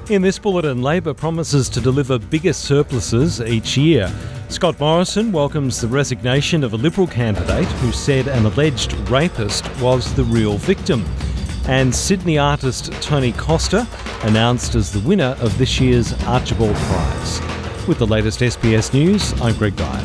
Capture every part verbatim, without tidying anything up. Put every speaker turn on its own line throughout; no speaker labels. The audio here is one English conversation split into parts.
In this bulletin, Labor promises to deliver bigger surpluses each year. Scott Morrison welcomes the resignation of a Liberal candidate who said an alleged rapist was the real victim. And Sydney artist Tony Costa announced as the winner of this year's Archibald Prize. With the latest S B S News, I'm Greg Dyer.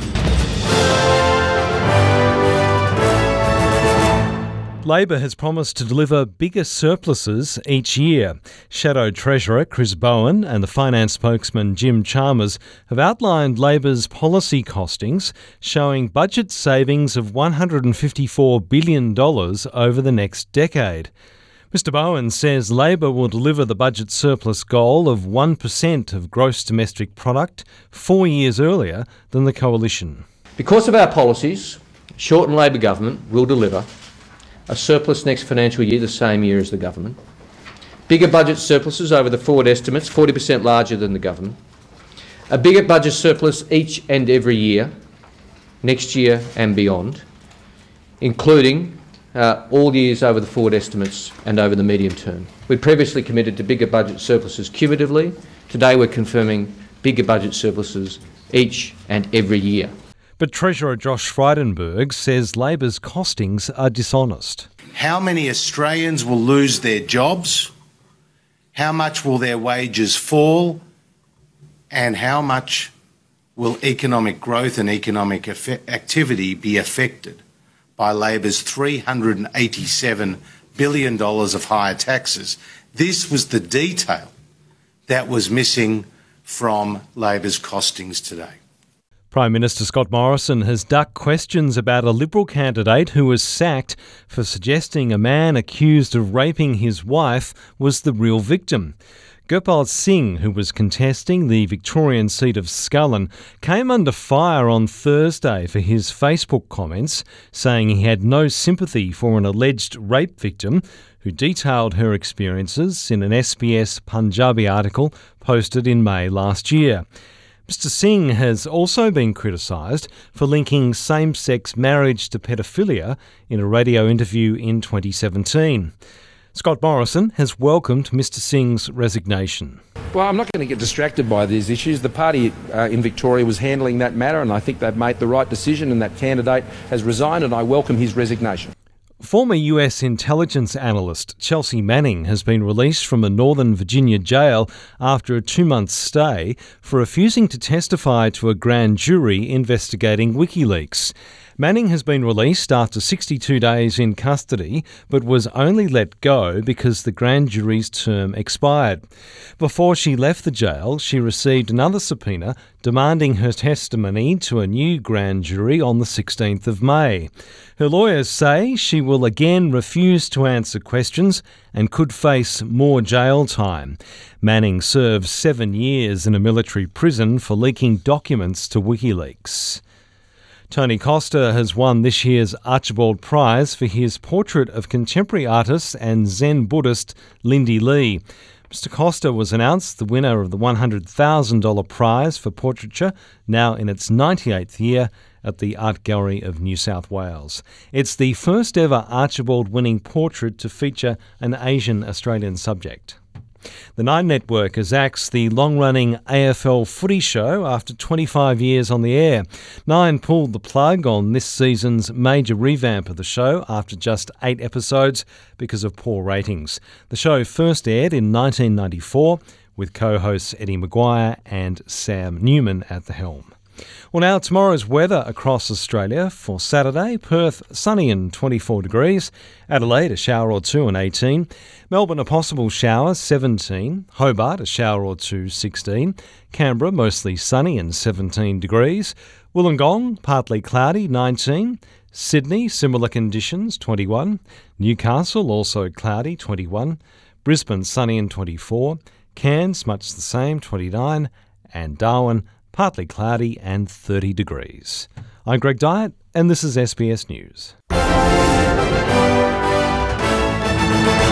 Labor has promised to deliver bigger surpluses each year. Shadow Treasurer Chris Bowen and the finance spokesman Jim Chalmers have outlined Labor's policy costings, showing budget savings of one hundred fifty-four billion dollars over the next decade. Mister Bowen says Labor will deliver the budget surplus goal of one percent of gross domestic product four years earlier than the Coalition.
Because of our policies, Shorten Labor government will deliver a surplus next financial year the same year as the government, bigger budget surpluses over the forward estimates, forty percent larger than the government, a bigger budget surplus each and every year, next year and beyond, including uh, all years over the forward estimates and over the medium term. We previously committed to bigger budget surpluses cumulatively. Today we're confirming bigger budget surpluses each and every year.
But Treasurer Josh Frydenberg says Labor's costings are dishonest.
How many Australians will lose their jobs? How much will their wages fall? And how much will economic growth and economic effect- activity be affected by Labor's three hundred eighty-seven billion dollars of higher taxes? This was the detail that was missing from Labor's costings today.
Prime Minister Scott Morrison has ducked questions about a Liberal candidate who was sacked for suggesting a man accused of raping his wife was the real victim. Gurpal Singh, who was contesting the Victorian seat of Scullin, came under fire on Thursday for his Facebook comments, saying he had no sympathy for an alleged rape victim who detailed her experiences in an S B S Punjabi article posted in May last year. Mister Singh has also been criticised for linking same-sex marriage to pedophilia in a radio interview in twenty seventeen. Scott Morrison has welcomed Mister Singh's resignation.
Well, I'm not going to get distracted by these issues. The party uh, in Victoria was handling that matter, and I think they've made the right decision, and that candidate has resigned, and I welcome his resignation.
Former U S intelligence analyst Chelsea Manning has been released from a Northern Virginia jail after a two-month stay for refusing to testify to a grand jury investigating WikiLeaks. Manning has been released after sixty-two days in custody, but was only let go because the grand jury's term expired. Before she left the jail, she received another subpoena demanding her testimony to a new grand jury on the sixteenth of May. Her lawyers say she will again refuse to answer questions and could face more jail time. Manning served seven years in a military prison for leaking documents to WikiLeaks. Tony Costa has won this year's Archibald Prize for his portrait of contemporary artist and Zen Buddhist Lindy Lee. Mister Costa was announced the winner of the one hundred thousand dollars prize for portraiture, now in its ninety-eighth year, at the Art Gallery of New South Wales. It's the first ever Archibald-winning portrait to feature an Asian Australian subject. The Nine Network has axed the long-running A F L footy show after twenty-five years on the air. Nine pulled the plug on this season's major revamp of the show after just eight episodes because of poor ratings. The show first aired in nineteen ninety-four with co-hosts Eddie Maguire and Sam Newman at the helm. Well, now tomorrow's weather across Australia. For Saturday, Perth sunny and twenty-four degrees, Adelaide a shower or two and eighteen, Melbourne a possible shower seventeen, Hobart a shower or two sixteen, Canberra mostly sunny and seventeen degrees, Wollongong partly cloudy nineteen, Sydney similar conditions twenty-one, Newcastle also cloudy twenty-one, Brisbane sunny and twenty-four, Cairns much the same twenty-nine, and Darwin partly cloudy and thirty degrees. I'm Greg Dyer, and this is S B S News.